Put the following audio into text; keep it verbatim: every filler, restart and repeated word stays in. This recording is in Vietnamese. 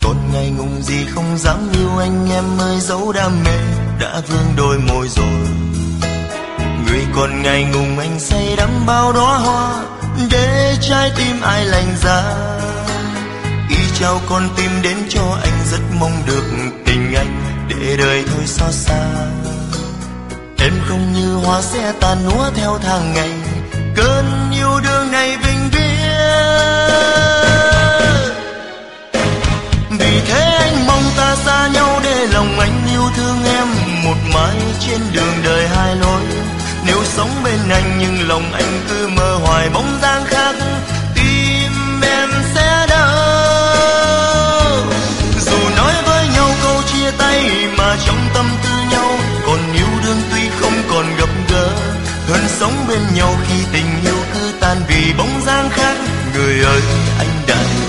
còn ngày ngùng gì không dám yêu anh em ơi, dấu đam mê đã vương đôi môi rồi. Người còn ngày ngùng anh say đắm bao đóa hoa để trái tim ai lành giá. Ý trao con tim đến cho anh rất mong được tình anh để đời thôi xót xa. Em không như hoa sẽ tàn úa theo tháng ngày, cơn yêu đương này vĩnh viễn. Vì thế anh mong ta xa nhau để lòng anh yêu thương em một mãi trên đường đời hai lối. Nếu sống bên anh nhưng lòng anh cứ mơ hoài bóng dáng khác, tim em sẽ đau. Dù nói với nhau câu chia tay mà trong tâm tư nhau còn yêu đương tuy không còn gặp gỡ, hơn sống bên nhau khi tình yêu cứ tan vì bóng dáng khác. Người ơi anh đã